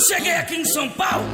cheguei aqui em São Paulo,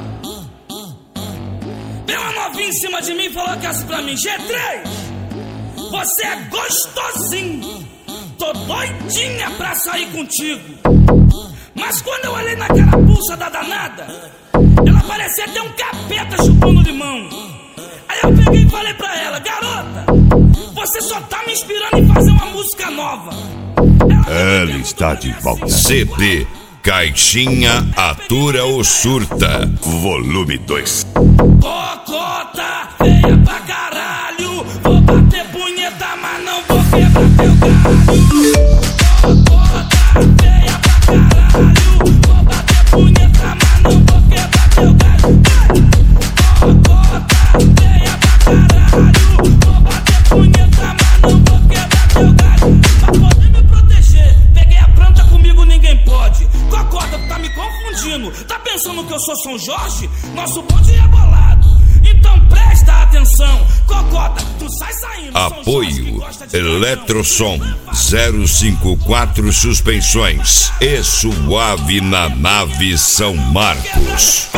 veio uma novinha em cima de mim e falou que assim pra mim: G3, você é gostosinho, tô doidinha pra sair contigo. Mas quando eu olhei na carapuça da danada, ela parecia até um capeta chupando limão. Aí eu peguei e falei pra ela: garota, você só tá me inspirando em fazer uma música nova. Ela está de volta. CD Caixinha Atura ou Surta, volume 2. Cocota, feia pra caralho, vou bater punheta, mas não vou quebrar teu galho. Cocota, feia pra caralho, vou bater punheta, mas não vou quebrar teu galho. Cocota, feia pra caralho, vou bater punheta, mas não vou quebrar teu galho. Pra poder me proteger, peguei a planta, comigo ninguém pode. Cocota, tá me confundindo, tá pensando que eu sou São Jorge? Nosso bonde é bolado, então presta atenção. Cocota, tu sai saindo. Apoio Eletrosom 054 Suspensões e Suave na Nave São Marcos.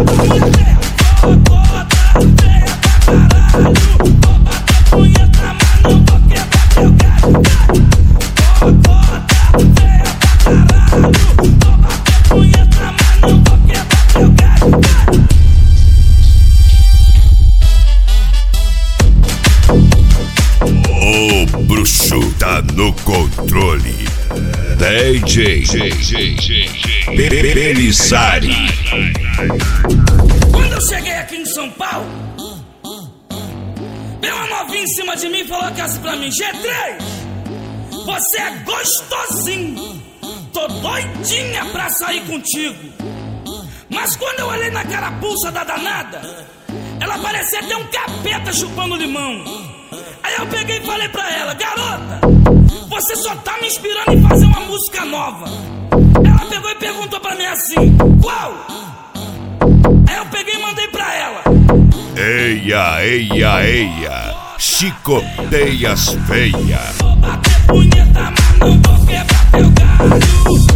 O bruxo tá no controle. DJ Belissari. Quando eu cheguei aqui em São Paulo, veio uma novinha em cima de mim e falou que assim pra mim: G3, você é gostosinho, tô doidinha pra sair contigo. Mas quando eu olhei na carapuça da danada, ela parecia até um capeta chupando limão. Aí eu peguei e falei pra ela: garota, você só tá me inspirando em fazer uma música nova. Ela pegou e perguntou pra mim assim: qual? Aí eu peguei e mandei pra ela: Eia, chicoteias feia. vou bater punheta, mas não vou quebrar teu galho.